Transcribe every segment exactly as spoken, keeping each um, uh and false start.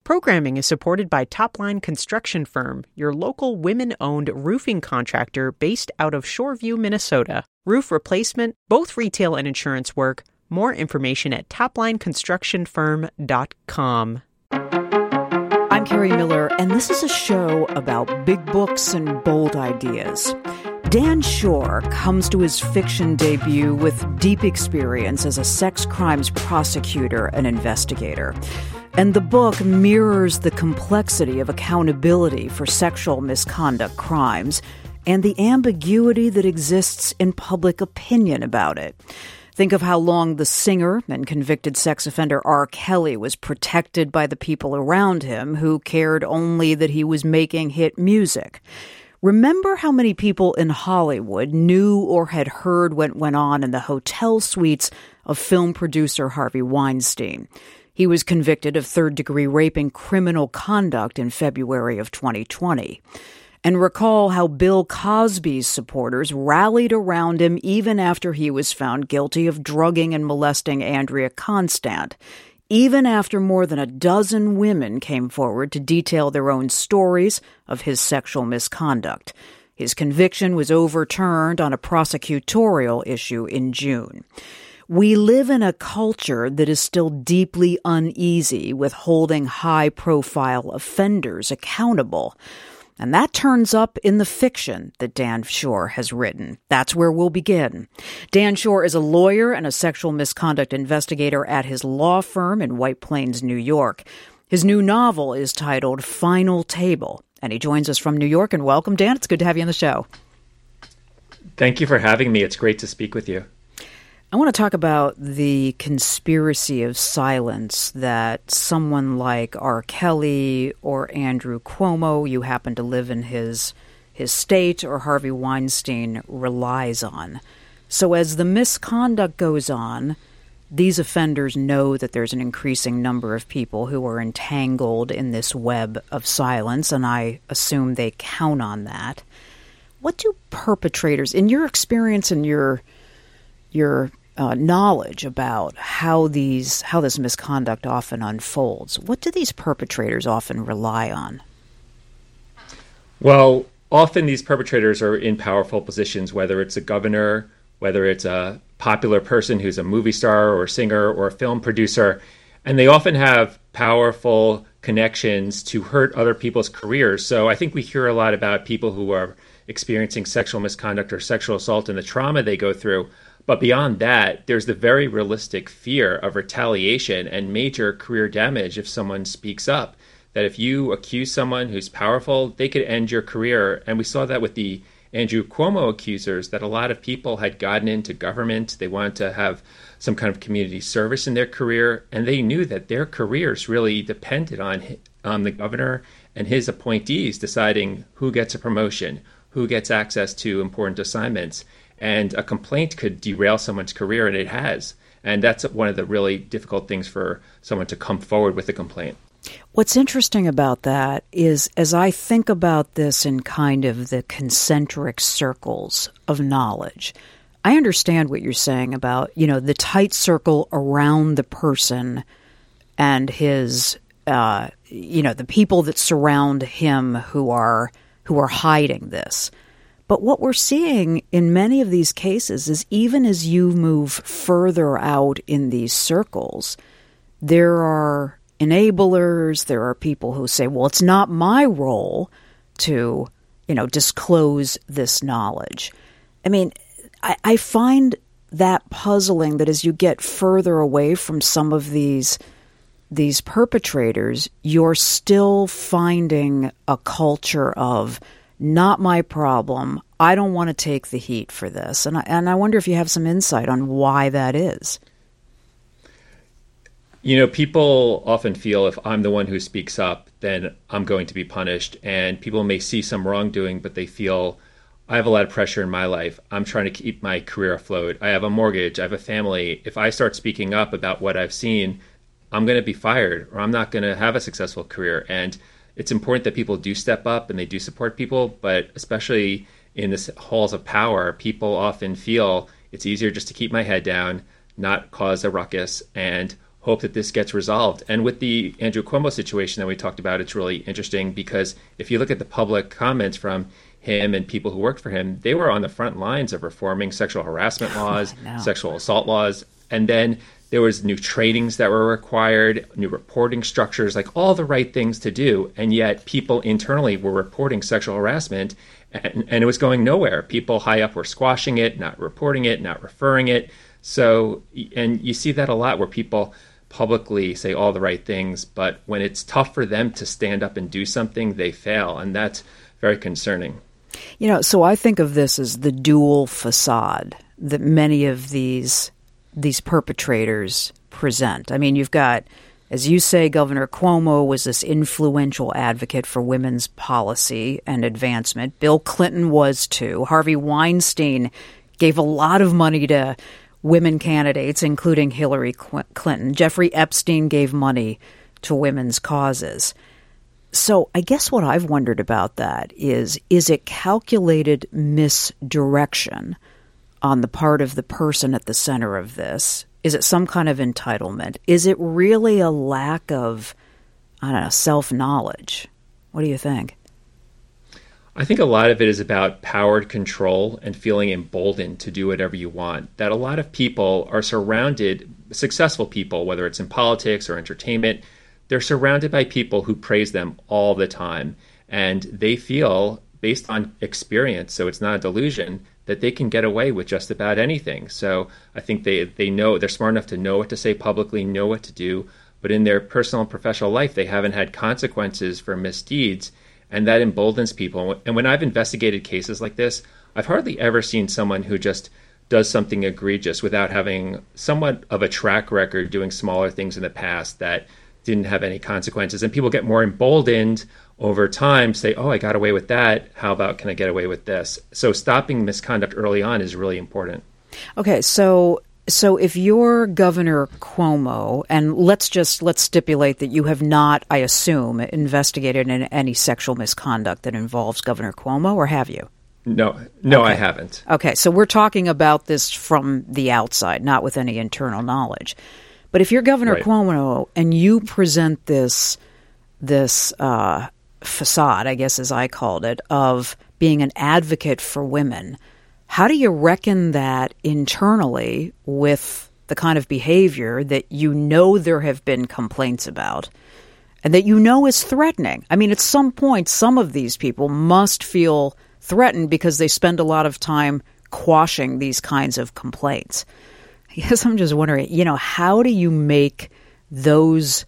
Programming is supported by Topline Construction Firm, your local women-owned roofing contractor based out of Shoreview, Minnesota. Roof replacement, both retail and insurance work. More information at topline construction firm dot com. I'm Carrie Miller, and this is a show about big books and bold ideas. Dan Shor comes to his fiction debut with deep experience as a sex crimes prosecutor and investigator. And the book mirrors the complexity of accountability for sexual misconduct crimes and the ambiguity that exists in public opinion about it. Think of how long the singer and convicted sex offender R. Kelly was protected by the people around him who cared only that he was making hit music. Remember how many people in Hollywood knew or had heard what went on in the hotel suites of film producer Harvey Weinstein. He was convicted of third-degree rape and criminal conduct in February of twenty twenty. And recall how Bill Cosby's supporters rallied around him even after he was found guilty of drugging and molesting Andrea Constand, even after more than a dozen women came forward to detail their own stories of his sexual misconduct. His conviction was overturned on a prosecutorial issue in June. We live in a culture that is still deeply uneasy with holding high-profile offenders accountable. And that turns up in the fiction that Dan Shor has written. That's where we'll begin. Dan Shor is a lawyer and a sexual misconduct investigator at his law firm in White Plains, New York. His new novel is titled Final Table, and he joins us from New York. And welcome, Dan. It's good to have you on the show. Thank you for having me. It's great to speak with you. I want to talk about the conspiracy of silence that someone like R. Kelly or Andrew Cuomo, you happen to live in his his state, or Harvey Weinstein relies on. So as the misconduct goes on, these offenders know that there's an increasing number of people who are entangled in this web of silence, and I assume they count on that. What do perpetrators, in your experience and your your Uh, knowledge about how these how this misconduct often unfolds, what do these perpetrators often rely on? Well, often these perpetrators are in powerful positions, whether it's a governor, whether it's a popular person who's a movie star or a singer or a film producer, and they often have powerful connections to hurt other people's careers. So I think we hear a lot about people who are experiencing sexual misconduct or sexual assault and the trauma they go through. But beyond that, there's the very realistic fear of retaliation and major career damage if someone speaks up. That if you accuse someone who's powerful, they could end your career. And we saw that with the Andrew Cuomo accusers, that a lot of people had gotten into government. They wanted to have some kind of community service in their career. And they knew that their careers really depended on, on the governor and his appointees deciding who gets a promotion, who gets access to important assignments. And a complaint could derail someone's career, and it has. And that's one of the really difficult things for someone to come forward with a complaint. What's interesting about that is, as I think about this in kind of the concentric circles of knowledge, I understand what you're saying about, you know, the tight circle around the person and his, uh, you know, the people that surround him who are who are hiding this. But what we're seeing in many of these cases is even as you move further out in these circles, there are enablers, there are people who say, well, it's not my role to, you know, disclose this knowledge. I mean, I, I find that puzzling that as you get further away from some of these these perpetrators, you're still finding a culture of not my problem. I don't want to take the heat for this. And I, and I wonder if you have some insight on why that is. You know, people often feel if I'm the one who speaks up, then I'm going to be punished. And people may see some wrongdoing, but they feel I have a lot of pressure in my life. I'm trying to keep my career afloat. I have a mortgage. I have a family. If I start speaking up about what I've seen, I'm going to be fired, or I'm not going to have a successful career. And it's important that people do step up and they do support people, but especially in the halls of power, people often feel it's easier just to keep my head down, not cause a ruckus, and hope that this gets resolved. And with the Andrew Cuomo situation that we talked about, it's really interesting because if you look at the public comments from him and people who worked for him, they were on the front lines of reforming sexual harassment laws, sexual assault laws. And then there was new trainings that were required, new reporting structures, like all the right things to do. And yet people internally were reporting sexual harassment and, and it was going nowhere. People high up were squashing it, not reporting it, not referring it. So, and you see that a lot where people publicly say all the right things, but when it's tough for them to stand up and do something, they fail. And that's very concerning. You know, so I think of this as the dual facade that many of these these perpetrators present. I mean, you've got, as you say, Governor Cuomo was this influential advocate for women's policy and advancement. Bill Clinton was too. Harvey Weinstein gave a lot of money to women candidates, including Hillary Clinton. Jeffrey Epstein gave money to women's causes. So I guess what I've wondered about that is, is it calculated misdirection on the part of the person at the center of this? Is it some kind of entitlement? Is it really a lack of, I don't know, self-knowledge? What do you think? I think a lot of it is about powered control and feeling emboldened to do whatever you want. That a lot of people are surrounded, successful people, whether it's in politics or entertainment, they're surrounded by people who praise them all the time. And they feel, based on experience, so it's not a delusion, that they can get away with just about anything. So I think they, they know, they're smart enough to know what to say publicly, know what to do, but in their personal and professional life, they haven't had consequences for misdeeds. And that emboldens people. And when I've investigated cases like this, I've hardly ever seen someone who just does something egregious without having somewhat of a track record doing smaller things in the past that didn't have any consequences. And people get more emboldened over time, say, oh, I got away with that. How about, can I get away with this? So stopping misconduct early on is really important. Okay, so so if you're Governor Cuomo, and let's just, let's stipulate that you have not, I assume, investigated in any sexual misconduct that involves Governor Cuomo, or have you? No, no, okay. I haven't. Okay, so we're talking about this from the outside, not with any internal knowledge. But if you're Governor Right. Cuomo and you present this this uh, facade, I guess as I called it, of being an advocate for women, how do you reckon that internally with the kind of behavior that you know there have been complaints about and that you know is threatening? I mean, at some point, some of these people must feel threatened because they spend a lot of time quashing these kinds of complaints. I guess I'm just wondering, you know, how do you make those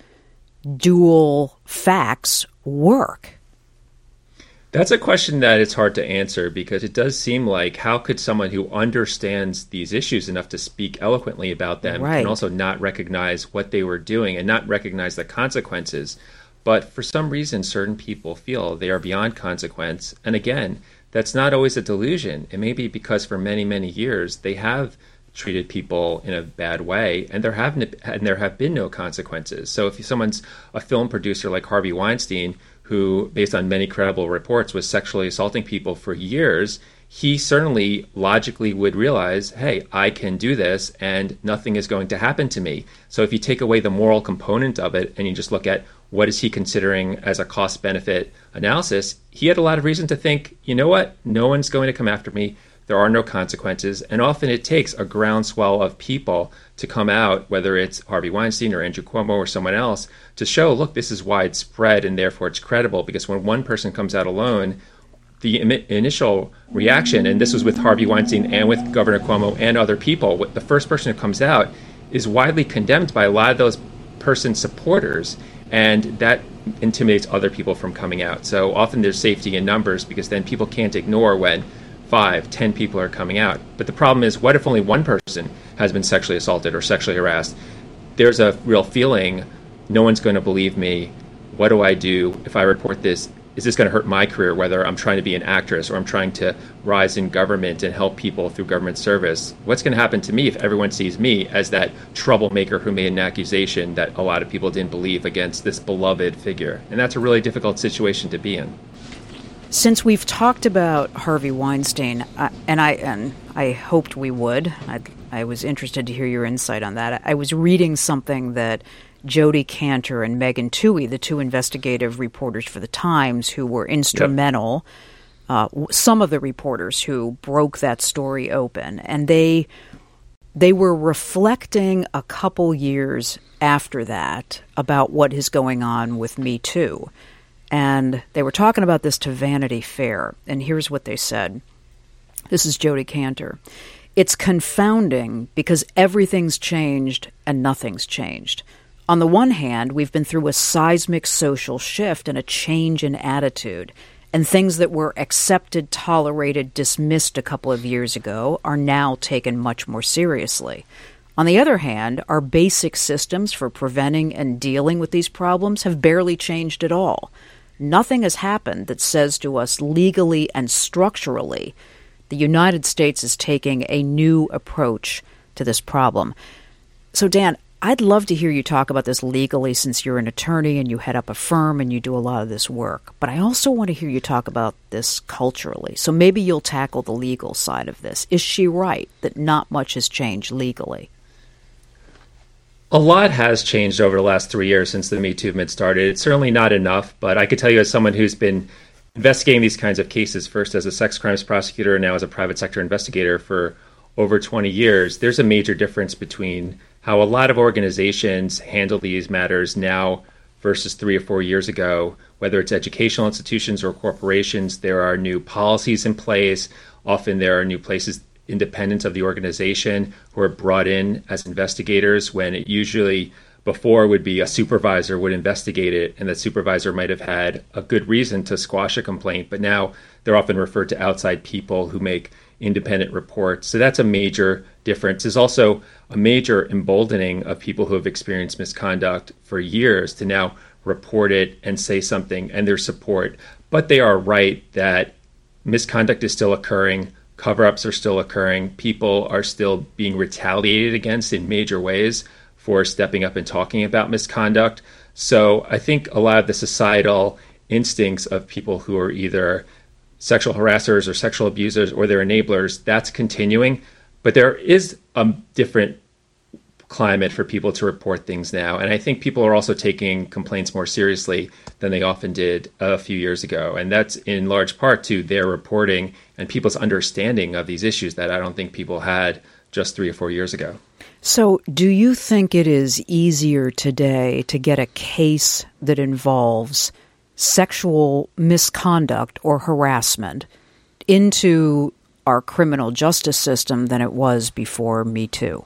dual facts work? That's a question that it's hard to answer because it does seem like how could someone who understands these issues enough to speak eloquently about them Right. can also not recognize what they were doing and not recognize the consequences. But for some reason, certain people feel they are beyond consequence. And again, that's not always a delusion. It may be because for many, many years, they have treated people in a bad way, and there have and there have been no consequences. So if someone's a film producer like Harvey Weinstein, who, based on many credible reports, was sexually assaulting people for years, he certainly logically would realize, hey, I can do this, and nothing is going to happen to me. So if you take away the moral component of it, and you just look at what is he considering as a cost-benefit analysis, he had a lot of reason to think, you know what, no one's going to come after me. There are no consequences. And often it takes a groundswell of people to come out, whether it's Harvey Weinstein or Andrew Cuomo or someone else, to show, look, this is widespread and therefore it's credible. Because when one person comes out alone, the Im- initial reaction, and this was with Harvey Weinstein and with Governor Cuomo and other people, the first person who comes out is widely condemned by a lot of those person's supporters. And that intimidates other people from coming out. So often there's safety in numbers because then people can't ignore when five, ten people are coming out. But the problem is, what if only one person has been sexually assaulted or sexually harassed? There's a real feeling, no one's going to believe me. What do I do if I report this? Is this going to hurt my career, whether I'm trying to be an actress or I'm trying to rise in government and help people through government service? What's going to happen to me if everyone sees me as that troublemaker who made an accusation that a lot of people didn't believe against this beloved figure? And that's a really difficult situation to be in. Since we've talked about Harvey Weinstein, uh, and I and I hoped we would, I'd I was interested to hear your insight on that. I was reading something that Jodi Kantor and Megan Twohey, the two investigative reporters for the Times who were instrumental, yep. uh, some of the reporters who broke that story open, and they they were reflecting a couple years after that about what is going on with Me Too. And they were talking about this to Vanity Fair, and here's what they said. This is Jodi Kantor. It's confounding because everything's changed and nothing's changed. On the one hand, we've been through a seismic social shift and a change in attitude, and things that were accepted, tolerated, dismissed a couple of years ago are now taken much more seriously. On the other hand, our basic systems for preventing and dealing with these problems have barely changed at all. Nothing has happened that says to us legally and structurally the United States is taking a new approach to this problem. So, Dan, I'd love to hear you talk about this legally since you're an attorney and you head up a firm and you do a lot of this work. But I also want to hear you talk about this culturally. So maybe you'll tackle the legal side of this. Is she right that not much has changed legally? A lot has changed over the last three years since the Me Too movement started. It's certainly not enough, but I could tell you as someone who's been investigating these kinds of cases, first as a sex crimes prosecutor and now as a private sector investigator for over twenty years, there's a major difference between how a lot of organizations handle these matters now versus three or four years ago. Whether it's educational institutions or corporations, there are new policies in place. Often there are new places independent of the organization who are brought in as investigators, when it usually before would be a supervisor would investigate it, and the supervisor might have had a good reason to squash a complaint, but now they're often referred to outside people who make independent reports. So that's a major difference. There's also a major emboldening of people who have experienced misconduct for years to now report it and say something, and their support. But they are right that misconduct is still occurring, cover-ups are still occurring, people are still being retaliated against in major ways for stepping up and talking about misconduct. So I think a lot of the societal instincts of people who are either sexual harassers or sexual abusers or their enablers, that's continuing. But there is a different climate for people to report things now. And I think people are also taking complaints more seriously than they often did a few years ago. And that's in large part to their reporting and people's understanding of these issues that I don't think people had just three or four years ago. So do you think it is easier today to get a case that involves sexual misconduct or harassment into our criminal justice system than it was before Me Too?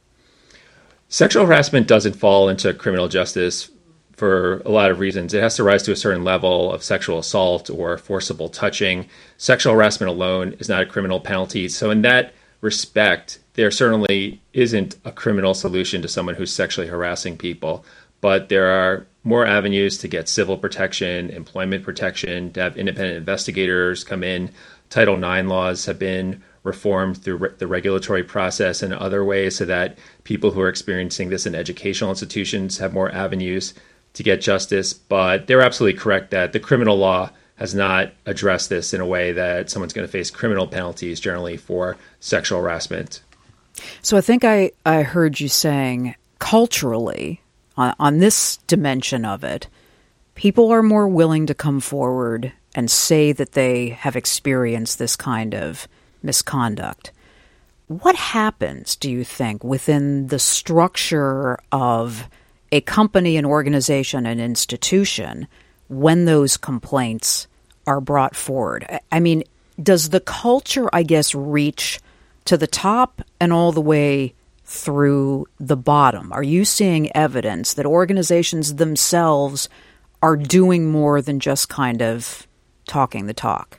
Sexual harassment doesn't fall into criminal justice for a lot of reasons. It has to rise to a certain level of sexual assault or forcible touching. Sexual harassment alone is not a criminal penalty. So in that respect, there certainly isn't a criminal solution to someone who's sexually harassing people. But there are more avenues to get civil protection, employment protection, to have independent investigators come in. Title nine laws have been reformed through re- the regulatory process and other ways so that people who are experiencing this in educational institutions have more avenues to get justice. But they're absolutely correct that the criminal law has not addressed this in a way that someone's going to face criminal penalties generally for sexual harassment. So I think I, I heard you saying culturally, on, on this dimension of it, people are more willing to come forward and say that they have experienced this kind of misconduct. What happens, do you think, within the structure of a company, an organization, an institution when those complaints are brought forward? I mean, does the culture, I guess, reach to the top and all the way through the bottom? Are you seeing evidence that organizations themselves are doing more than just kind of talking the talk?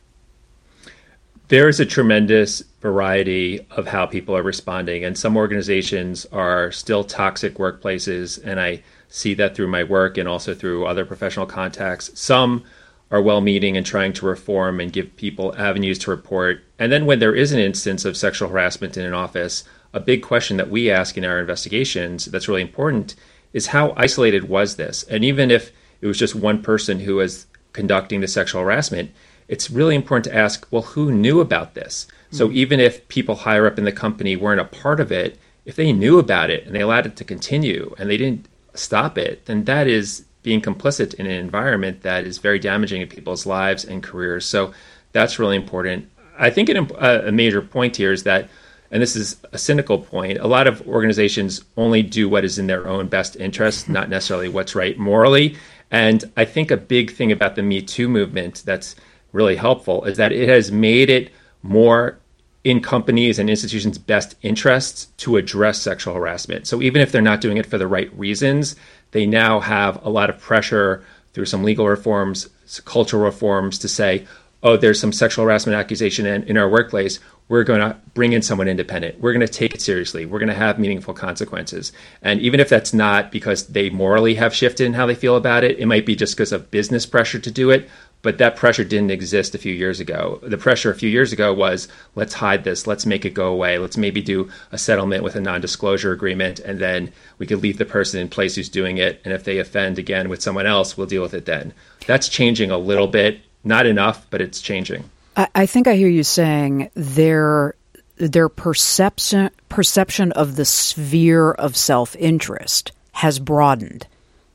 There is a tremendous variety of how people are responding, and some organizations are still toxic workplaces, and I see that through my work and also through other professional contacts. Some are well-meaning and trying to reform and give people avenues to report. And then when there is an instance of sexual harassment in an office, a big question that we ask in our investigations that's really important is how isolated was this? And even if it was just one person who was conducting the sexual harassment, it's really important to ask, well, who knew about this? Mm-hmm. So even if people higher up in the company weren't a part of it, if they knew about it and they allowed it to continue and they didn't stop it, then that is being complicit in an environment that is very damaging to people's lives and careers. So that's really important. I think an, a major point here is that, and this is a cynical point, a lot of organizations only do what is in their own best interest, not necessarily what's right morally. And I think a big thing about the Me Too movement that's really helpful is that it has made it more in companies and institutions' best interests to address sexual harassment. So even if they're not doing it for the right reasons, they now have a lot of pressure through some legal reforms, cultural reforms to say, oh, there's some sexual harassment accusation in, in our workplace. We're going to bring in someone independent. We're going to take it seriously. We're going to have meaningful consequences. And even if that's not because they morally have shifted in how they feel about it, it might be just because of business pressure to do it. But that pressure didn't exist a few years ago. The pressure a few years ago was, let's hide this, let's make it go away, let's maybe do a settlement with a non-disclosure agreement, and then we could leave the person in place who's doing it, and if they offend again with someone else, we'll deal with it then. That's changing a little bit, not enough, but it's changing. I, I think I hear you saying their their perception perception of the sphere of self-interest has broadened.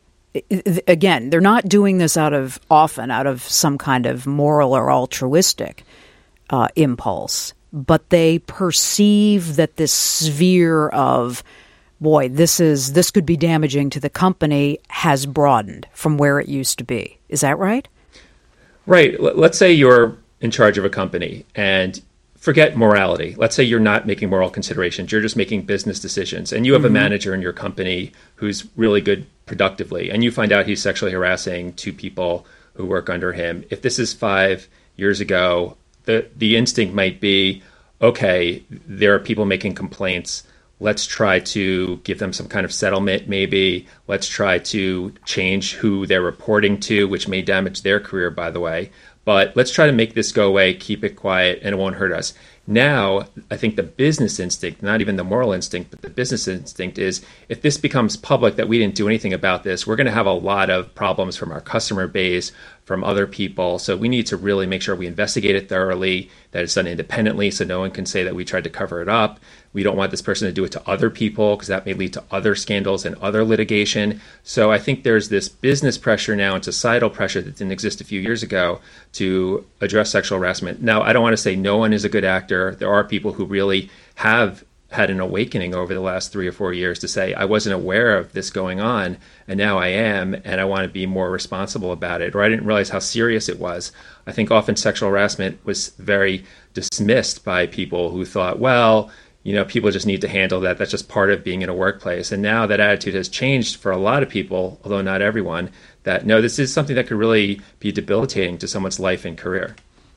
Again, they're not doing this out of often out of some kind of moral or altruistic uh, impulse, but they perceive that this sphere of, boy, this is this could be damaging to the company has broadened from where it used to be. Is that right? Right. Let's say you're in charge of a company and forget morality. Let's say you're not making moral considerations. You're just making business decisions. And you have mm-hmm. a manager in your company who's really good productively. And you find out he's sexually harassing two people who work under him. If this is five years ago, the, the instinct might be, okay, there are people making complaints. Let's try to give them some kind of settlement, maybe. Let's try to change who they're reporting to, which may damage their career, by the way. But let's try to make this go away, keep it quiet, and it won't hurt us. Now, I think the business instinct, not even the moral instinct, but the business instinct is, if this becomes public that we didn't do anything about this, we're going to have a lot of problems from our customer base, from other people. So we need to really make sure we investigate it thoroughly, that it's done independently so no one can say that we tried to cover it up. We don't want this person to do it to other people because that may lead to other scandals and other litigation. So I think there's this business pressure now and societal pressure that didn't exist a few years ago to address sexual harassment. Now, I don't want to say no one is a good actor. There are people who really have had an awakening over the last three or four years to say, I wasn't aware of this going on, and now I am, and I want to be more responsible about it, or I didn't realize how serious it was. I think often sexual harassment was very dismissed by people who thought, well, you know, people just need to handle that. That's just part of being in a workplace. And now that attitude has changed for a lot of people, although not everyone, that no, this is something that could really be debilitating to someone's life and career.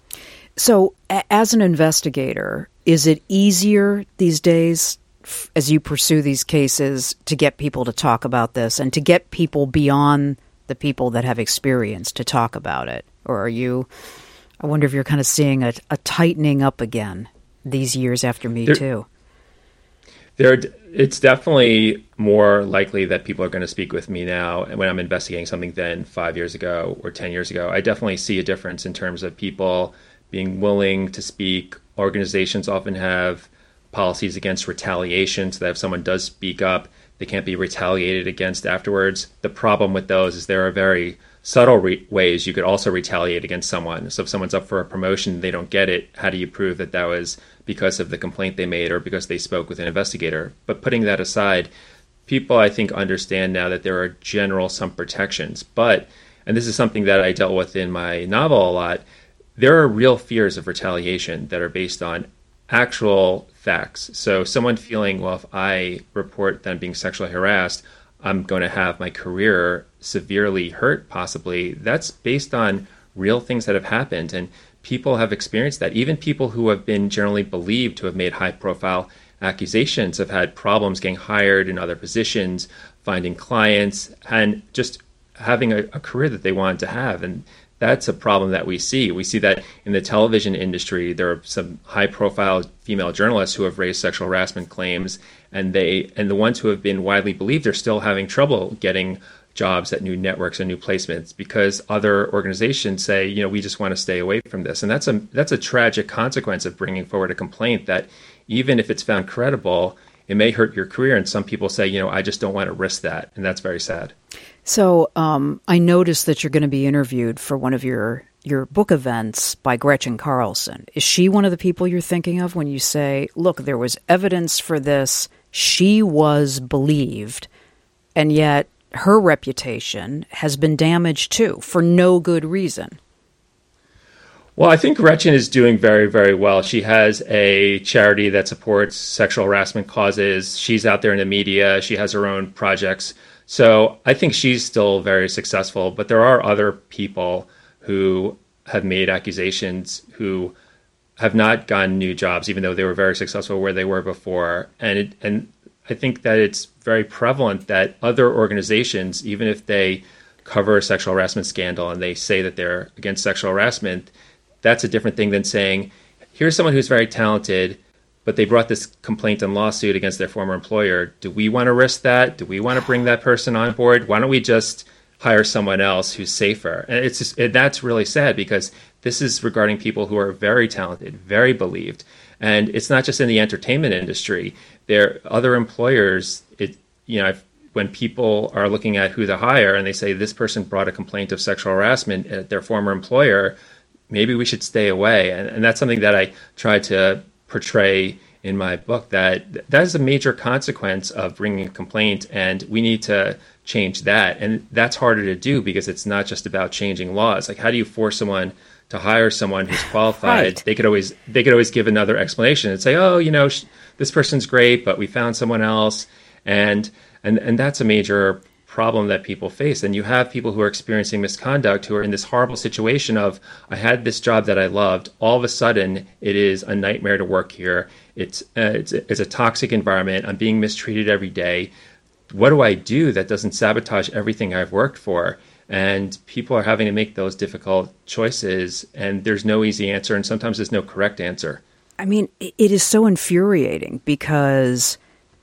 So as an investigator, is it easier these days as you pursue these cases to get people to talk about this and to get people beyond the people that have experience to talk about it? Or are you, I wonder if you're kind of seeing a, a tightening up again these years after Me there, Too? There, it's definitely more likely that people are going to speak with me now when I'm investigating something than five years ago or ten years ago. I definitely see a difference in terms of people being willing to speak. Organizations often have policies against retaliation, so that if someone does speak up, they can't be retaliated against afterwards. The problem with those is there are very subtle re- ways you could also retaliate against someone. So if someone's up for a promotion, they don't get it, how do you prove that that was because of the complaint they made or because they spoke with an investigator? But putting that aside, people, I think, understand now that there are general some protections. But, and this is something that I dealt with in my novel a lot, there are real fears of retaliation that are based on actual facts. So someone feeling, well, if I report them being sexually harassed, I'm going to have my career severely hurt, possibly. That's based on real things that have happened. And people have experienced that. Even people who have been generally believed to have made high-profile accusations have had problems getting hired in other positions, finding clients, and just having a, a career that they wanted to have. And that's a problem that we see. We see that in the television industry. There are some high-profile female journalists who have raised sexual harassment claims, and they and the ones who have been widely believed are still having trouble getting jobs at new networks and new placements because other organizations say, you know, we just want to stay away from this. And that's a that's a tragic consequence of bringing forward a complaint that even if it's found credible, it may hurt your career. And some people say, you know, I just don't want to risk that. And that's very sad. So um, I noticed that you're going to be interviewed for one of your your book events by Gretchen Carlson. Is she one of the people you're thinking of when you say, look, there was evidence for this, she was believed, and yet her reputation has been damaged too for no good reason? Well, I think Gretchen is doing very, very well. She has a charity that supports sexual harassment causes. She's out there in the media. She has her own projects. So I think she's still very successful. But there are other people who have made accusations who have not gotten new jobs, even though they were very successful where they were before. And it, and I think that it's very prevalent that other organizations, even if they cover a sexual harassment scandal and they say that they're against sexual harassment, that's a different thing than saying, here's someone who's very talented, but they brought this complaint and lawsuit against their former employer. Do we want to risk that? Do we want to bring that person on board? Why don't we just hire someone else who's safer? And it's just, it, that's really sad because this is regarding people who are very talented, very believed. And it's not just in the entertainment industry. There are other employers, it, you know, I've, when people are looking at who to hire and they say this person brought a complaint of sexual harassment at their former employer, maybe we should stay away. And, and that's something that I try to portray in my book, that that is a major consequence of bringing a complaint, and we need to change that. And that's harder to do because it's not just about changing laws. Like, how do you force someone to hire someone who's qualified? Right. They could always they could always give another explanation and say, oh, you know, sh- this person's great, but we found someone else. And and and that's a major problem that people face. And you have people who are experiencing misconduct who are in this horrible situation of, I had this job that I loved. All of a sudden, it is a nightmare to work here. It's, uh, it's, it's a toxic environment. I'm being mistreated every day. What do I do that doesn't sabotage everything I've worked for? And people are having to make those difficult choices, and there's no easy answer, and sometimes there's no correct answer. I mean, it is so infuriating because...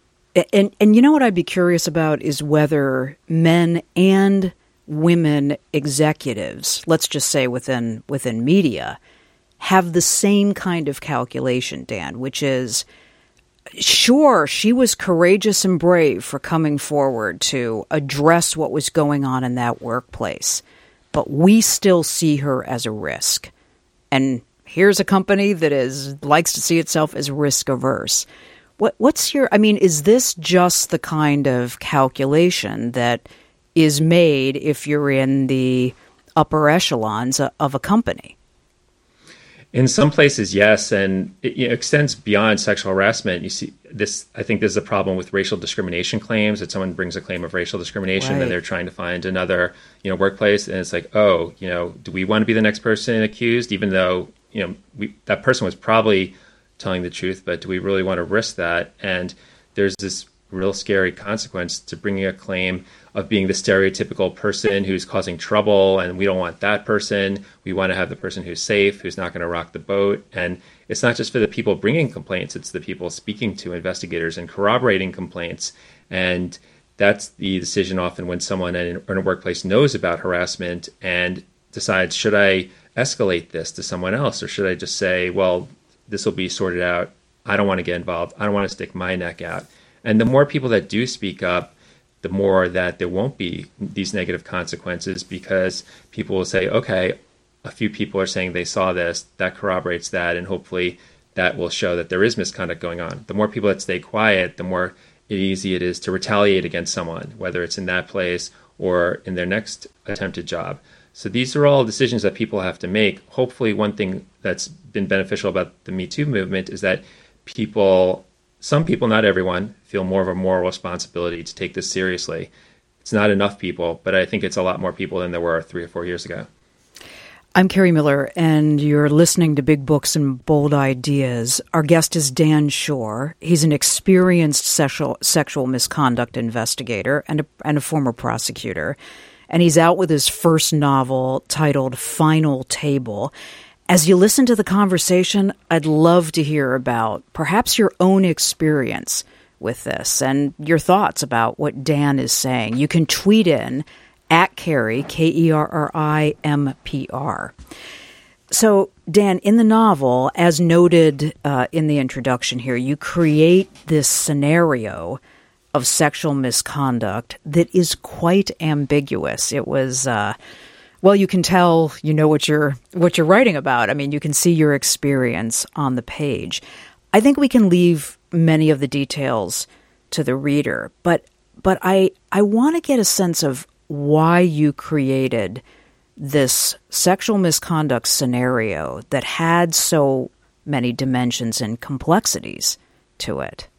And and you know what I'd be curious about is whether men and women executives, let's just say within within media, have the same kind of calculation, Dan, which is, sure, she was courageous and brave for coming forward to address what was going on in that workplace, but we still see her as a risk. And here's a company that is likes to see itself as risk averse. What, what's your, I mean, is this just the kind of calculation that is made if you're in the upper echelons of a company? In some places, yes, and it, you know, extends beyond sexual harassment. You see this, I think there's a problem with racial discrimination claims, that someone brings a claim of racial discrimination, right. Then they're trying to find another, you know, workplace, and it's like, oh, you know, do we want to be the next person accused, even though, you know, we, that person was probably telling the truth, but do we really want to risk that? And there's this real scary consequence to bringing a claim of being the stereotypical person who's causing trouble, and we don't want that person. We want to have the person who's safe, who's not going to rock the boat. And it's not just for the people bringing complaints, it's the people speaking to investigators and corroborating complaints. And that's the decision often when someone in a workplace knows about harassment and decides, should I escalate this to someone else, or should I just say, well, this will be sorted out. I don't want to get involved. I don't want to stick my neck out. And the more people that do speak up, the more that there won't be these negative consequences, because people will say, okay, a few people are saying they saw this, that corroborates that, and hopefully that will show that there is misconduct going on. The more people that stay quiet, the more easy it is to retaliate against someone, whether it's in that place or in their next attempted job. So these are all decisions that people have to make. Hopefully, one thing that's been beneficial about the Me Too movement is that people, some people, not everyone, feel more of a moral responsibility to take this seriously. It's not enough people, but I think it's a lot more people than there were three or four years ago. I'm Kerri Miller, and you're listening to Big Books and Bold Ideas. Our guest is Dan Shor. He's an experienced sexual, sexual misconduct investigator and a, and a former prosecutor. And he's out with his first novel titled Final Table. As you listen to the conversation, I'd love to hear about perhaps your own experience with this and your thoughts about what Dan is saying. You can tweet in at Kerri, K E R R I M P R. So, Dan, in the novel, as noted uh, in the introduction here, you create this scenario of sexual misconduct that is quite ambiguous. It was, uh, well, you can tell you know what you're what you're writing about. I mean, you can see your experience on the page. I think we can leave many of the details to the reader, but but I I want to get a sense of why you created this sexual misconduct scenario that had so many dimensions and complexities to it.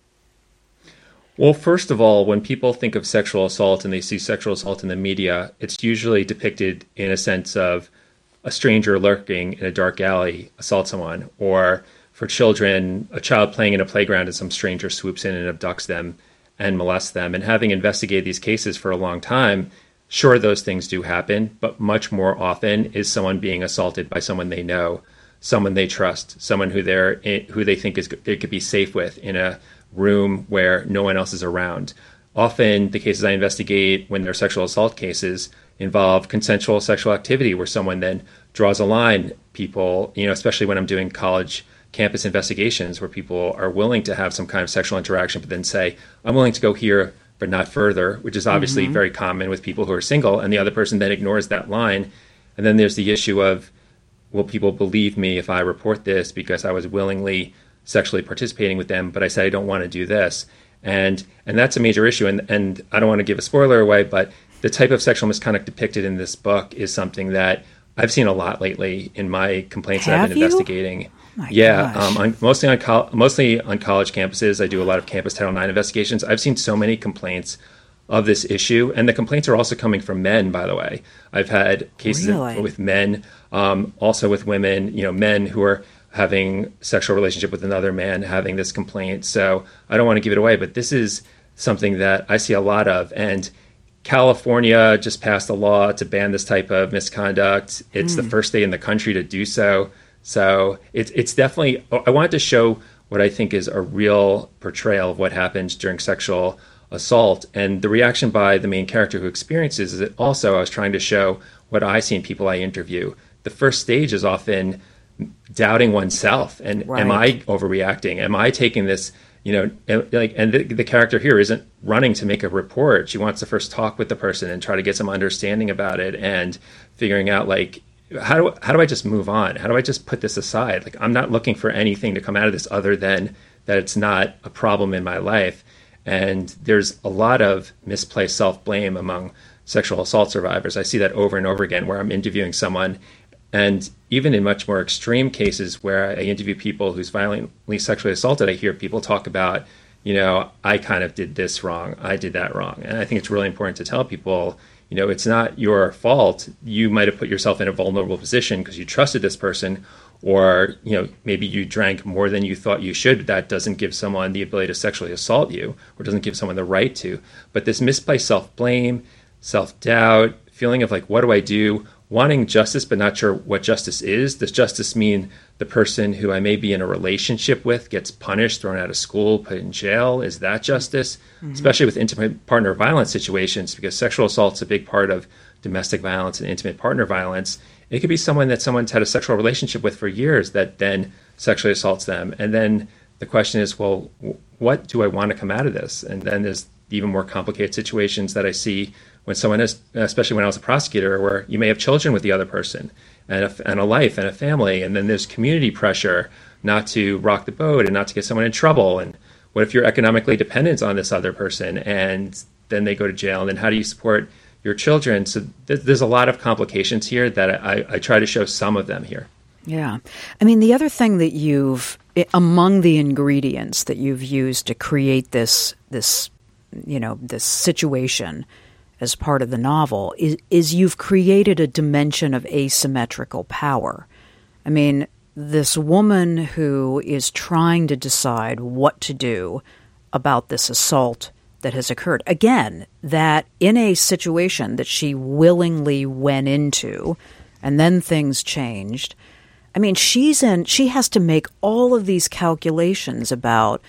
Well, first of all, when people think of sexual assault and they see sexual assault in the media, it's usually depicted in a sense of a stranger lurking in a dark alley assault someone, or for children, a child playing in a playground and some stranger swoops in and abducts them and molests them. And having investigated these cases for a long time, sure, those things do happen, but much more often is someone being assaulted by someone they know, someone they trust, someone who they're who they think is they could be safe with in a room where no one else is around. Often, the cases I investigate when they're sexual assault cases involve consensual sexual activity, where someone then draws a line. People, you know, especially when I'm doing college campus investigations, where people are willing to have some kind of sexual interaction, but then say, "I'm willing to go here, but not further," which is obviously mm-hmm. very common with people who are single, and the other person then ignores that line. And then there's the issue of, will people believe me if I report this because I was willingly sexually participating with them, but I said I don't want to do this? And and that's a major issue. And, and I don't want to give a spoiler away, but the type of sexual misconduct depicted in this book is something that I've seen a lot lately in my complaints Have that I've been you? investigating. My yeah, gosh. um, on, mostly on col- mostly on college campuses. I do a lot of campus Title nine investigations. I've seen so many complaints of this issue, and the complaints are also coming from men. By the way, I've had cases Really? with men, um, also with women. You know, men who are having sexual relationship with another man having this complaint. So I don't want to give it away, but this is something that I see a lot of, and California just passed a law to ban this type of misconduct. It's mm. the first state in the country to do so. So it's it's definitely, I wanted to show what I think is a real portrayal of what happens during sexual assault. And the reaction by the main character who experiences it also, I was trying to show what I see in people I interview. The first stage is often doubting oneself. And right. am I overreacting? Am I taking this, you know, like, and the, the character here isn't running to make a report. She wants to first talk with the person and try to get some understanding about it and figuring out, like, how do how do I just move on? How do I just put this aside? Like, I'm not looking for anything to come out of this other than that it's not a problem in my life. And there's a lot of misplaced self-blame among sexual assault survivors. I see that over and over again where I'm interviewing someone, and even in much more extreme cases where I interview people who's violently sexually assaulted, I hear people talk about, you know, I kind of did this wrong, I did that wrong. And I think it's really important to tell people, you know, it's not your fault. You might have put yourself in a vulnerable position because you trusted this person, or, you know, maybe you drank more than you thought you should. That doesn't give someone the ability to sexually assault you, or doesn't give someone the right to. But this misplaced self-blame, self-doubt, feeling of like, what do I do? Wanting justice, but not sure what justice is. Does justice mean the person who I may be in a relationship with gets punished, thrown out of school, put in jail? Is that justice? Mm-hmm. Especially with intimate partner violence situations, because sexual assault is a big part of domestic violence and intimate partner violence. It could be someone that someone's had a sexual relationship with for years that then sexually assaults them. And then the question is, well, what do I want to come out of this? And then there's even more complicated situations that I see when someone is, especially when I was a prosecutor, where you may have children with the other person and a, and a life and a family. And then there's community pressure not to rock the boat and not to get someone in trouble. And what if you're economically dependent on this other person and then they go to jail? And then how do you support your children? So th- there's a lot of complications here that I, I try to show some of them here. Yeah. I mean, the other thing that you've, among the ingredients that you've used to create this, this, you know, this situation as part of the novel is, is you've created a dimension of asymmetrical power. I mean, this woman who is trying to decide what to do about this assault that has occurred. Again, that in a situation that she willingly went into, and then things changed. I mean, she's in, she has to make all of these calculations about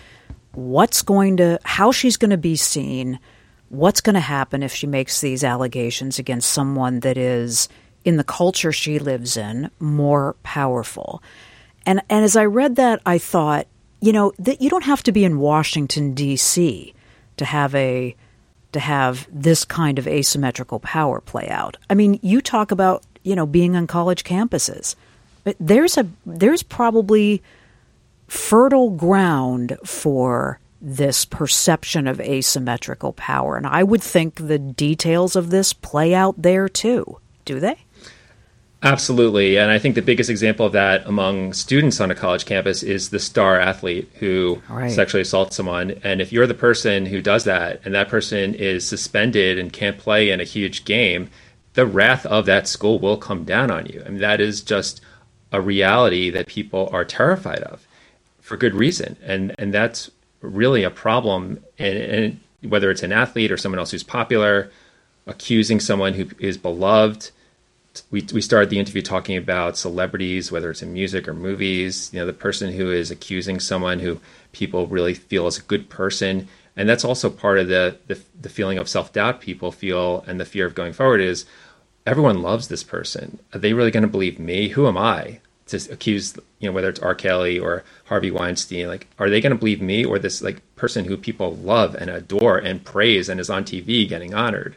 what's going to, how she's going to be seen, what's going to happen if she makes these allegations against someone that is, in the culture she lives in, more powerful. And and as I read that, I thought, you know, that you don't have to be in Washington, D C to have a to have this kind of asymmetrical power play out. I mean, you talk about, you know, being on college campuses. But there's a there's probably fertile ground for this perception of asymmetrical power. And I would think the details of this play out there too. Do they? Absolutely. And I think the biggest example of that among students on a college campus is the star athlete who right. sexually assaults someone. And if you're the person who does that and that person is suspended and can't play in a huge game, the wrath of that school will come down on you. I mean, that is just a reality that people are terrified of for good reason. And and that's really a problem. And, and whether it's an athlete or someone else who's popular, accusing someone who is beloved. We we started the interview talking about celebrities, whether it's in music or movies, you know, the person who is accusing someone who people really feel is a good person. And that's also part of the, the, the feeling of self-doubt people feel, and the fear of going forward is, everyone loves this person. Are they really going to believe me? Who am I to accuse, you know, whether it's R. Kelly or Harvey Weinstein? Like, are they going to believe me or this like person who people love and adore and praise and is on T V getting honored?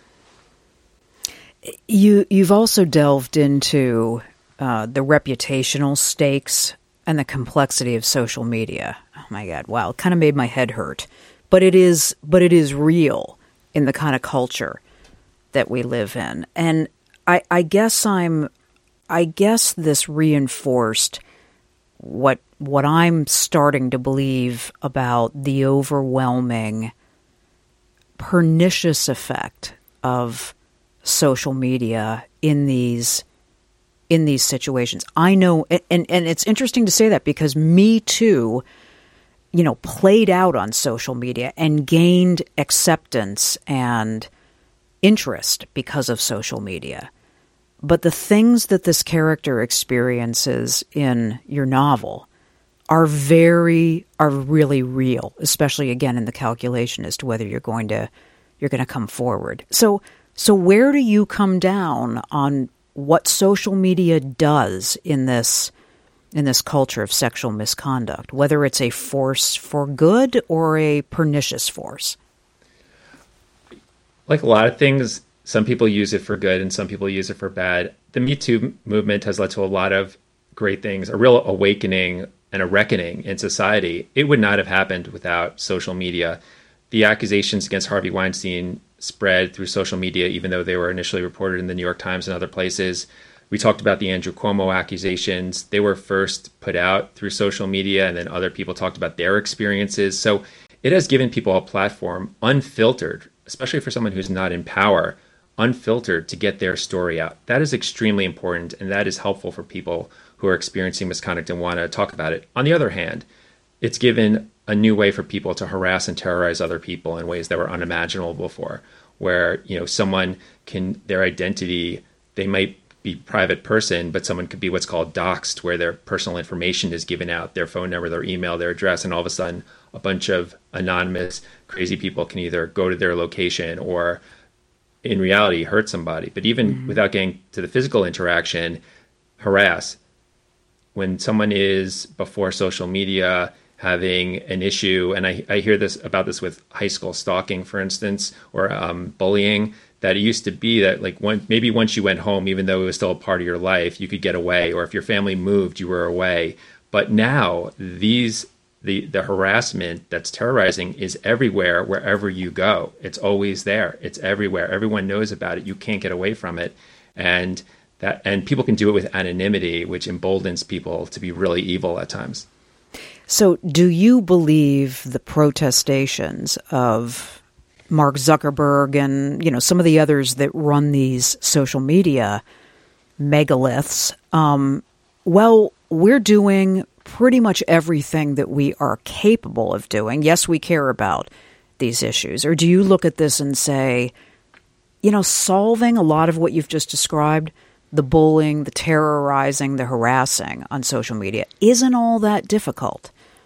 You, you've also delved into uh, the reputational stakes and the complexity of social media. Oh my God, wow, it kind of made my head hurt. But it is, but it is real in the kind of culture that we live in. And I, I guess I'm, I guess this reinforced what what I'm starting to believe about the overwhelming, pernicious effect of social media in these in these situations. I know, and, and it's interesting to say that because Me Too, you know, played out on social media and gained acceptance and interest because of social media. But the things that this character experiences in your novel are very, are really real, especially again in the calculation as to whether you're going to, you're going to come forward. So, so where do you come down on what social media does in this, in this culture of sexual misconduct, whether it's a force for good or a pernicious force? Like a lot of things, some people use it for good and some people use it for bad. The Me Too movement has led to a lot of great things, a real awakening and a reckoning in society. It would not have happened without social media. The accusations against Harvey Weinstein spread through social media, even though they were initially reported in the New York Times and other places. We talked about the Andrew Cuomo accusations. They were first put out through social media, and then other people talked about their experiences. So it has given people a platform, unfiltered, especially for someone who's not in power, unfiltered, to get their story out. That is extremely important, and that is helpful for people who are experiencing misconduct and want to talk about it. On the other hand, it's given a new way for people to harass and terrorize other people in ways that were unimaginable before, where, you know, someone can, their identity, they might be private person, but someone could be what's called doxed, where their personal information is given out, their phone number, their email, their address, and all of a sudden a bunch of anonymous crazy people can either go to their location or in reality hurt somebody. But even mm-hmm. without getting to the physical interaction, harass. When someone is before social media having an issue, and I, I hear this about this with high school stalking, for instance, or um, bullying, that it used to be that like one, maybe once you went home, even though it was still a part of your life, you could get away, or if your family moved, you were away. But now these the the harassment that's terrorizing is everywhere, wherever you go. It's always there. It's everywhere. Everyone knows about it. You can't get away from it. And that and people can do it with anonymity, which emboldens people to be really evil at times. So do you believe the protestations of Mark Zuckerberg and, you know, some of the others that run these social media megaliths? Um, well, we're doing pretty much everything that we are capable of doing. Yes, we care about these issues. Or do you look at this and say, you know, solving a lot of what you've just described, the bullying, the terrorizing, the harassing on social media, isn't all that difficult?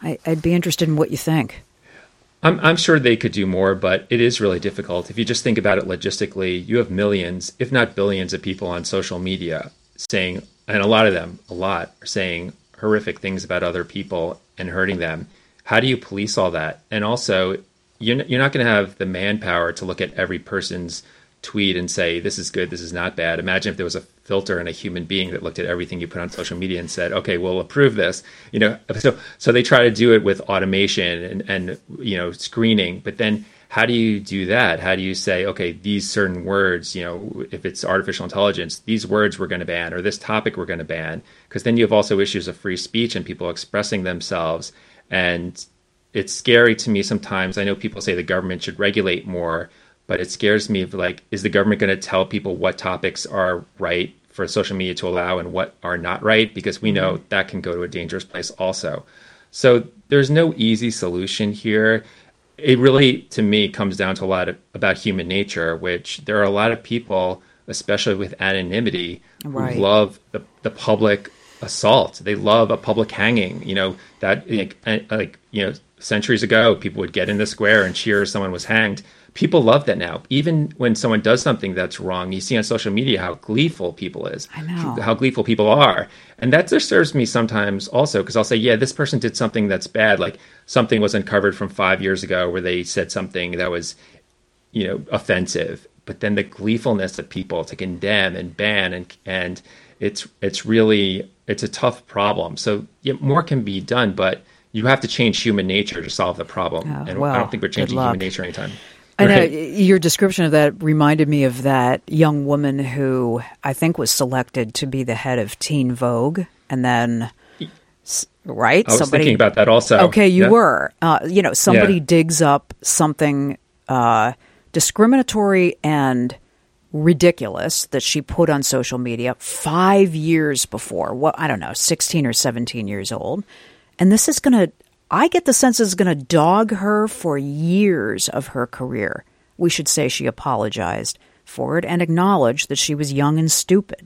I, I'd be interested in what you think. I'm, I'm sure they could do more, but it is really difficult. If you just think about it logistically, you have millions, if not billions, of people on social media saying, and a lot of them, a lot, are saying horrific things about other people and hurting them. How do you police all that? And also, you're, you're not going to have the manpower to look at every person's tweet and say, this is good, this is not bad. Imagine if there was a filter and a human being that looked at everything you put on social media and said, okay, we'll approve this. You know, so so they try to do it with automation and, and you know, screening. But then how do you do that? How do you say, okay, these certain words, you know, if it's artificial intelligence, these words we're going to ban, or this topic we're going to ban? Because then you have also issues of free speech and people expressing themselves. And it's scary to me sometimes. I know people say the government should regulate more, but it scares me of like, is the government going to tell people what topics are right for social media to allow and what are not right? Because we know that can go to a dangerous place also. So there's no easy solution here. It really, to me, comes down to a lot of, about human nature, which there are a lot of people, especially with anonymity, right. who love the, the public assault. They love a public hanging. You know, that like, like, you know, centuries ago, people would get in the square and cheer if someone was hanged. People love that now. Even when someone does something that's wrong, you see on social media how gleeful people is, I know. how gleeful people are. And that disturbs me sometimes also, because I'll say, yeah, this person did something that's bad. Like something was uncovered from five years ago where they said something that was, you know, offensive. But then the gleefulness of people to condemn and ban, and and it's it's really, it's a tough problem. So yeah, more can be done, but you have to change human nature to solve the problem. Oh, and well, I don't think we're changing good luck. human nature anytime. I know Right. your description of that reminded me of that young woman who I think was selected to be the head of Teen Vogue, and then, right? I was somebody, thinking about that also. Okay, you Yeah. were. Uh, you know, somebody Yeah. digs up something uh, discriminatory and ridiculous that she put on social media five years before. What I don't know, sixteen or seventeen years old, and this is going to. I get the sense it's going to dog her for years of her career. We should say she apologized for it and acknowledged that she was young and stupid.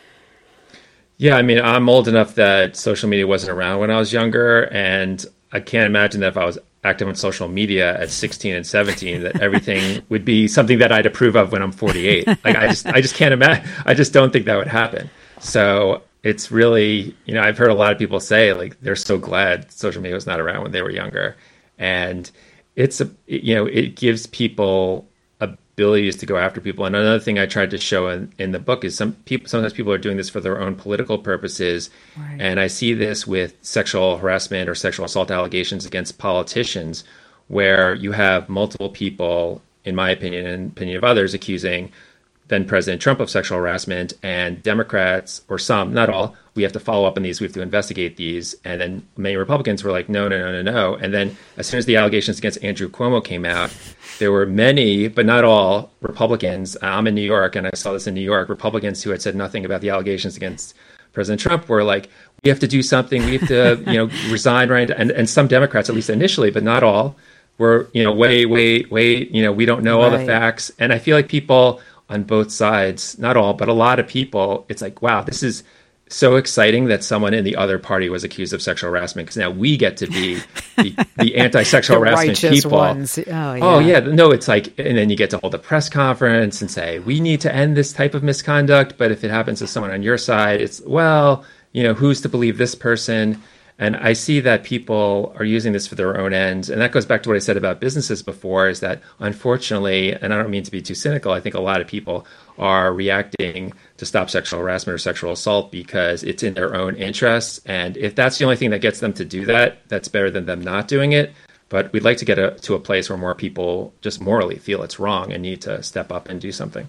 Yeah, I mean, I'm old enough that social media wasn't around when I was younger, and I can't imagine that if I was active on social media at sixteen and seventeen, that everything would be something that I'd approve of when I'm forty-eight. Like, I just, I just can't imagine. I just don't think that would happen. So it's really, you know, I've heard a lot of people say like they're so glad social media was not around when they were younger, and it's a, you know, it gives people abilities to go after people. And another thing I tried to show in, in the book is some people, sometimes people are doing this for their own political purposes. Right. And I see this with sexual harassment or sexual assault allegations against politicians, where you have multiple people, in my opinion and opinion of others, accusing then President Trump of sexual harassment, and Democrats, or some, not all, we have to follow up on these, we have to investigate these. And then many Republicans were like, no, no, no, no, no. And then as soon as the allegations against Andrew Cuomo came out, there were many, but not all, Republicans, I'm in New York, and I saw this in New York, Republicans who had said nothing about the allegations against President Trump were like, we have to do something, we have to, you know, resign, right? And and some Democrats, at least initially, but not all, were, you know, wait, wait, wait, you know, we don't know all the Right. facts. And I feel like people on both sides, not all, but a lot of people, it's like, wow, this is so exciting that someone in the other party was accused of sexual harassment, because now we get to be the, the anti-sexual The harassment righteous people. ones. Oh, yeah. Oh, yeah. No, it's like, and then you get to hold a press conference and say, we need to end this type of misconduct. But if it happens to someone on your side, it's, well, you know, who's to believe this person? And I see that people are using this for their own ends. And that goes back to what I said about businesses before, is that unfortunately, and I don't mean to be too cynical, I think a lot of people are reacting to stop sexual harassment or sexual assault because it's in their own interests. And if that's the only thing that gets them to do that, that's better than them not doing it. But we'd like to get a, to a place where more people just morally feel it's wrong and need to step up and do something.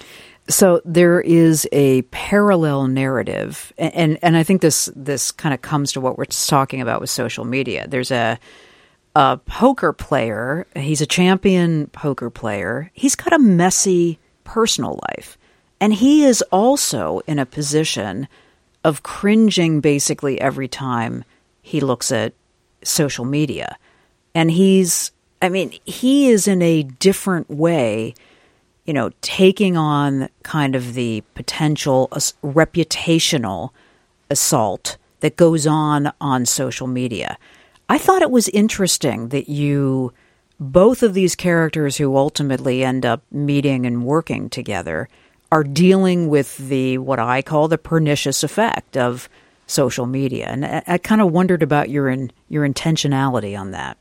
So there is a parallel narrative, and, and and I think this this kind of comes to what we're talking about with social media. There's a a poker player. He's a champion poker player. He's got a messy personal life, and he is also in a position of cringing basically every time he looks at social media. And he's, I mean, he is in a different way, you know, taking on kind of the potential as- reputational assault that goes on on social media. I thought it was interesting that you, both of these characters who ultimately end up meeting and working together, are dealing with the, what I call the pernicious effect of social media. And I, I kind of wondered about your in, your intentionality on that.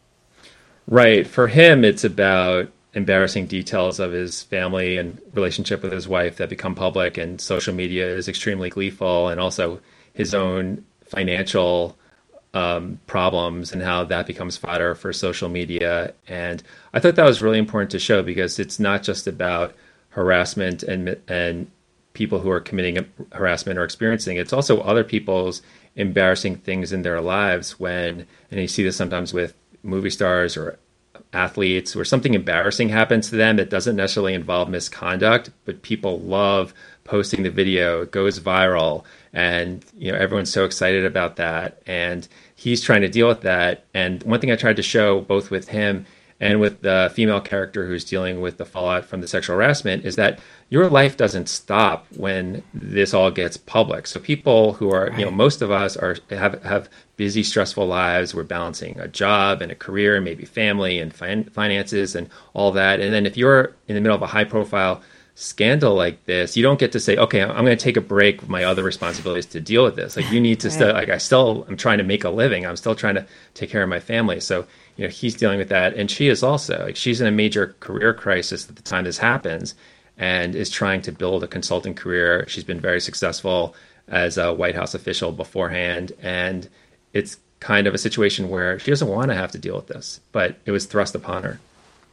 Right. For him, it's about embarrassing details of his family and relationship with his wife that become public, and social media is extremely gleeful, and also his own financial um, problems and how that becomes fodder for social media. And I thought that was really important to show, because it's not just about harassment and and people who are committing harassment or experiencing. It's also other people's embarrassing things in their lives when, and you see this sometimes with movie stars or athletes, where something embarrassing happens to them that doesn't necessarily involve misconduct, but people love posting the video. It goes viral, and you know everyone's so excited about that. And he's trying to deal with that. And one thing I tried to show, both with him and with the female character who's dealing with the fallout from the sexual harassment, is that your life doesn't stop when this all gets public. So people who are, right. you know, most of us are have have busy, stressful lives. We're balancing a job and a career, and maybe family and fin- finances and all that. And then if you're in the middle of a high-profile scandal like this, you don't get to say, okay, I'm going to take a break with my other responsibilities to deal with this. Like you need to right. still, like I still, I'm trying to make a living. I'm still trying to take care of my family. So, you know, he's dealing with that. And she is also, like, she's in a major career crisis at the time this happens, and is trying to build a consulting career. She's been very successful as a White House official beforehand. And it's kind of a situation where she doesn't want to have to deal with this, but it was thrust upon her.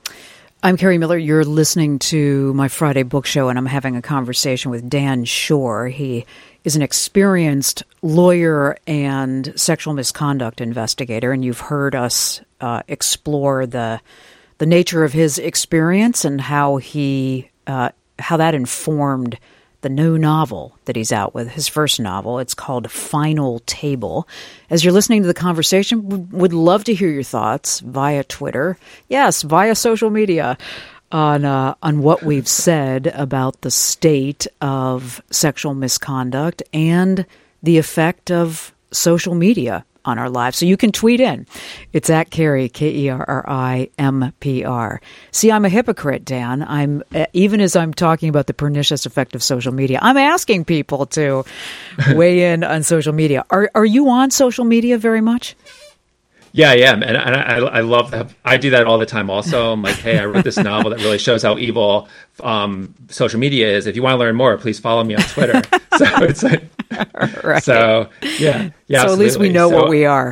I'm Kerri Miller. You're listening to my Friday book show, and I'm having a conversation with Dan Shor. He is an experienced lawyer and sexual misconduct investigator, and you've heard us uh, explore the the nature of his experience and how he uh, how that informed the new novel that he's out with, his first novel. It's called Final Table. As you're listening to the conversation, would love to hear your thoughts via Twitter. Yes, via social media on uh, on what we've said about the state of sexual misconduct and the effect of social media on our lives. So you can tweet in. It's at Kerri, K E R R I M P R. See, I'm a hypocrite, Dan. I'm even as I'm talking about the pernicious effect of social media, I'm asking people to weigh in on social media. Are are you on social media very much? Yeah, I am. And, and I, I love that. I do that all the time also. I'm like, hey, I wrote this novel that really shows how evil um, social media is. If you want to learn more, please follow me on Twitter. So it's like, right. so yeah. yeah so at least we know so, what we are.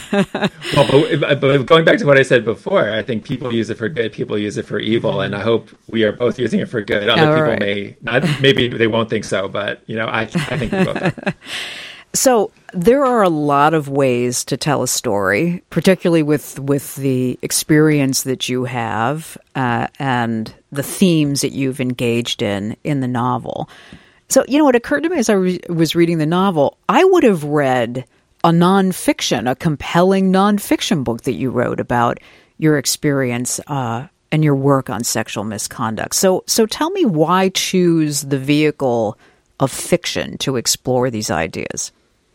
well, but, but going back to what I said before, I think people use it for good, people use it for evil. And I hope we are both using it for good. Other all people right. may not, maybe they won't think so, but you know, I, I think we both are. So there are a lot of ways to tell a story, particularly with with the experience that you have uh, and the themes that you've engaged in in the novel. So, you know, what occurred to me as I re- was reading the novel, I would have read a nonfiction, a compelling nonfiction book that you wrote about your experience uh, and your work on sexual misconduct. So, so tell me, why choose the vehicle of fiction to explore these ideas?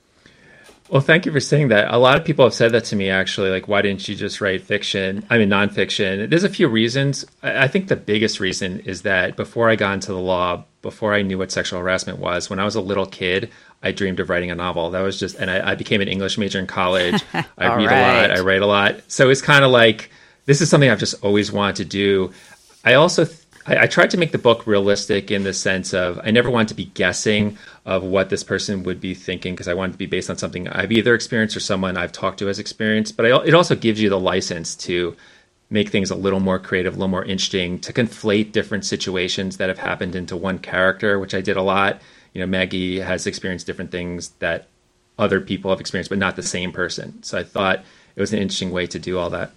Well, thank you for saying that. A lot of people have said that to me, actually, like, why didn't you just write fiction? I mean, nonfiction. There's a few reasons. I think the biggest reason is that before I got into the law, before I knew what sexual harassment was, when I was a little kid, I dreamed of writing a novel. That was just, and I, I became an English major in college. I read right. a lot. I write a lot. So it's kind of like, this is something I've just always wanted to do. I also th- I, I tried to make the book realistic in the sense of I never wanted to be guessing of what this person would be thinking, because I wanted to be based on something I've either experienced or someone I've talked to has experienced. But I, it also gives you the license to make things a little more creative, a little more interesting, to conflate different situations that have happened into one character, which I did a lot. You know, Maggie has experienced different things that other people have experienced, but not the same person. So I thought it was an interesting way to do all that.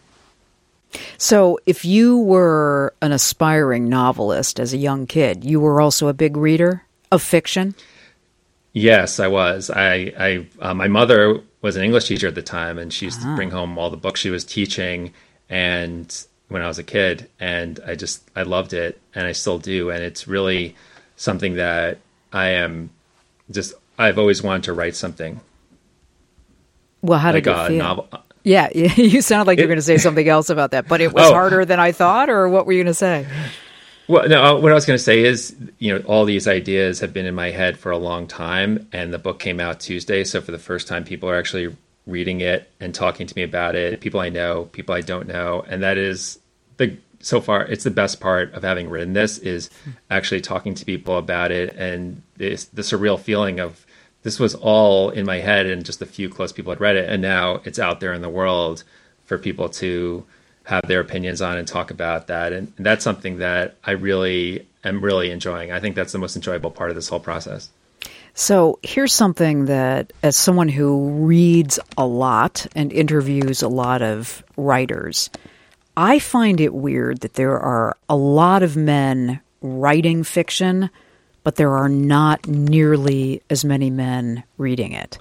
So if you were an aspiring novelist as a young kid, you were also a big reader of fiction? Yes, I was. I, I uh, my mother was an English teacher at the time, and she used uh-huh. to bring home all the books she was teaching and when I was a kid, and I just, I loved it, and I still do. And it's really something that I am just, I've always wanted to write something. Well, how did like it feel? Novel. Yeah, you sound like it, you're going to say something else about that, but it was oh, harder than I thought, or what were you going to say? Well, no, what I was going to say is, you know, all these ideas have been in my head for a long time, and the book came out Tuesday. So for the first time, people are actually reading it and talking to me about it. People I know, people I don't know. And that is the, so far, it's the best part of having written this, is actually talking to people about it. And this, the surreal feeling of this was all in my head and just a few close people had read it. And now it's out there in the world for people to have their opinions on and talk about that. And that's something that I really am really enjoying. I think that's the most enjoyable part of this whole process. So here's something that, as someone who reads a lot and interviews a lot of writers, I find it weird that there are a lot of men writing fiction, but there are not nearly as many men reading it.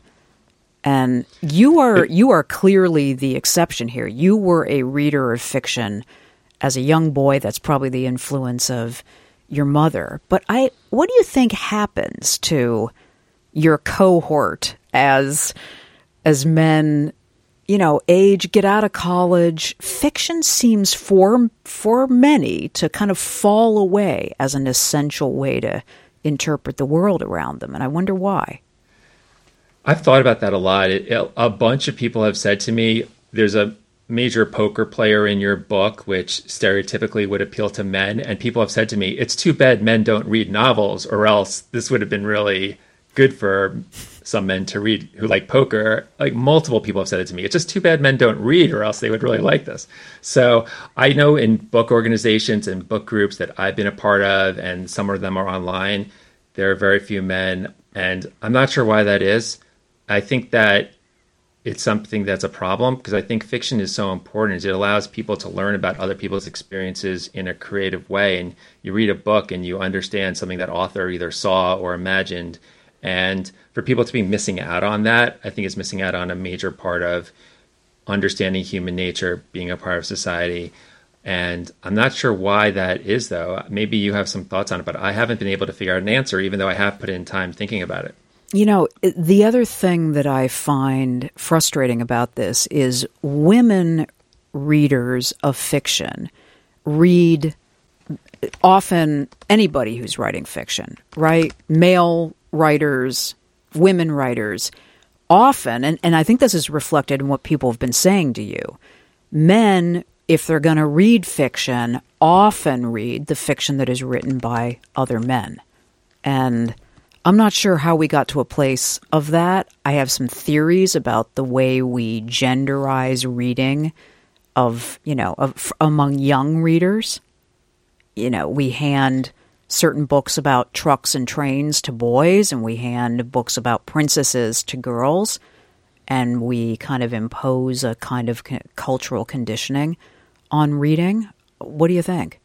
And you are you are clearly the exception here. You were a reader of fiction as a young boy. That's probably the influence of your mother. But I, what do you think happens to your cohort as as men, you know, age, get out of college? Fiction seems for for many to kind of fall away as an essential way to interpret the world around them, and I wonder why. I've thought about that a lot. It, it, a bunch of people have said to me, there's a major poker player in your book, which stereotypically would appeal to men. And people have said to me, it's too bad men don't read novels, or else this would have been really good for some men to read who like poker. Like, multiple people have said it to me. It's just too bad men don't read, or else they would really like this. So I know in book organizations and book groups that I've been a part of, and some of them are online, there are very few men. And I'm not sure why that is. I think that it's something that's a problem, because I think fiction is so important. It allows people to learn about other people's experiences in a creative way. And you read a book and you understand something that author either saw or imagined. And for people to be missing out on that, I think is missing out on a major part of understanding human nature, being a part of society. And I'm not sure why that is, though. Maybe you have some thoughts on it, but I haven't been able to figure out an answer, even though I have put in time thinking about it. You know, the other thing that I find frustrating about this is women readers of fiction read often anybody who's writing fiction, right? Male writers, women writers, often, and, and I think this is reflected in what people have been saying to you, men, if they're going to read fiction, often read the fiction that is written by other men. And I'm not sure how we got to a place of that. I have some theories about the way we genderize reading of, you know, of, among young readers. You know, we hand certain books about trucks and trains to boys, and we hand books about princesses to girls, and we kind of impose a kind of cultural conditioning on reading. What do you think?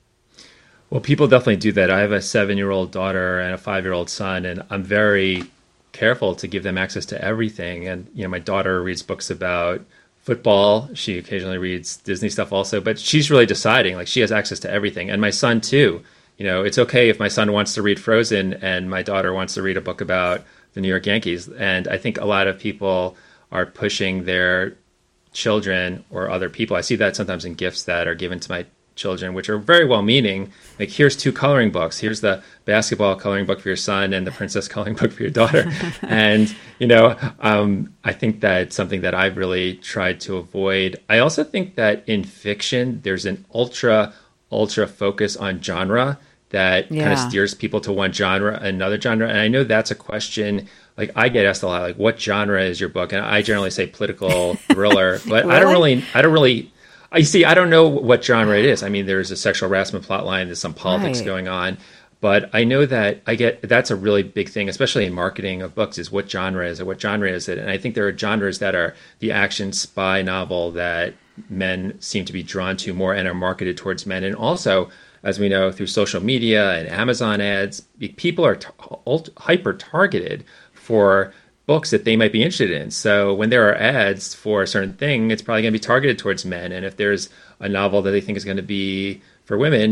Well, people definitely do that. I have a seven-year-old daughter and a five-year-old son, and I'm very careful to give them access to everything. And, you know, my daughter reads books about football. She occasionally reads Disney stuff also, but she's really deciding, like, she has access to everything. And my son, too. You know, it's okay if my son wants to read Frozen and my daughter wants to read a book about the New York Yankees. And I think a lot of people are pushing their children or other people. I see that sometimes in gifts that are given to my children, which are very well-meaning. Like, here's two coloring books. Here's the basketball coloring book for your son and the princess coloring book for your daughter. And, you know, um, I think that's something that I've really tried to avoid. I also think that in fiction, there's an ultra, ultra focus on genre that yeah. kind of steers people to one genre, another genre. And I know that's a question, like, I get asked a lot, like, what genre is your book? And I generally say political thriller, but really? I don't really, I don't really, I see, I don't know what genre it is. I mean, there's a sexual harassment plot line, there's some politics right. going on, but I know that I get, that's a really big thing, especially in marketing of books, is what genre is it? What genre is it? And I think there are genres that are the action spy novel that men seem to be drawn to more and are marketed towards men. And also, as we know, through social media and Amazon ads, people are t- hyper targeted for books that they might be interested in. So when there are ads for a certain thing, it's probably going to be targeted towards men. And if there's a novel that they think is going to be for women,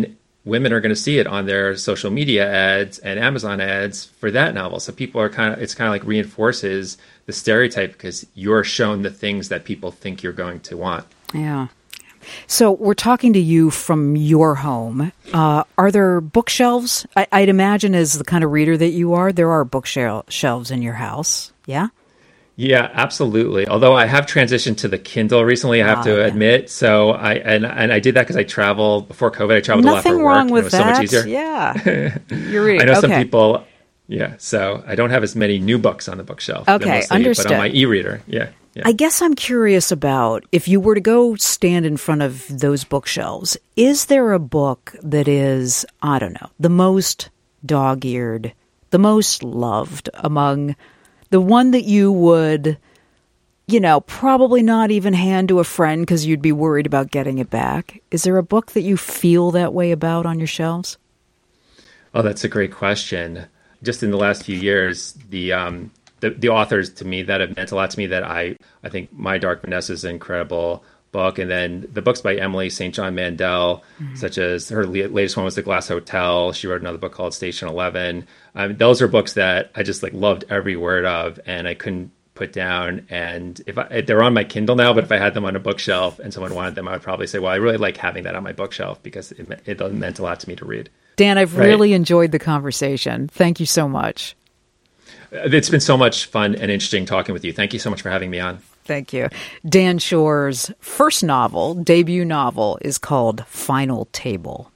women are going to see it on their social media ads and Amazon ads for that novel. So people are kind of, it's kind of like reinforces the stereotype because you're shown the things that people think you're going to want. Yeah. So we're talking to you from your home. Uh, are there bookshelves? I, I'd imagine as the kind of reader that you are, there are bookshelves in your house. Yeah? Yeah, absolutely. Although I have transitioned to the Kindle recently, I have Ah, to yeah. admit. So I and and I did that because I travel before COVID. I traveled Nothing a lot for wrong work. with and it was that. so much easier. Yeah. You're reading. I know okay. some people. Yeah, so I don't have as many new books on the bookshelf. Okay, mostly, understood. But on my e-reader, yeah. yeah. I guess I'm curious about if you were to go stand in front of those bookshelves, is there a book that is, I don't know, the most dog-eared, the most loved among the one that you would, you know, probably not even hand to a friend because you'd be worried about getting it back? Is there a book that you feel that way about on your shelves? Oh, that's a great question. Just in the last few years, the um, the, the authors to me that have meant a lot to me that I, I think My Dark Vanessa is an incredible book. And then the books by Emily Saint John Mandel, mm-hmm. such as her latest one was The Glass Hotel. She wrote another book called Station Eleven. Um, those are books that I just like loved every word of, and I couldn't put down. And if, I, if they're on my Kindle now, but if I had them on a bookshelf and someone wanted them, I would probably say, well, I really like having that on my bookshelf because it, it meant a lot to me to read. Dan, I've Right. really enjoyed the conversation. Thank you so much. It's been so much fun and interesting talking with you. Thank you so much for having me on. Thank you. Dan Shor's first novel, debut novel, is called Final Table.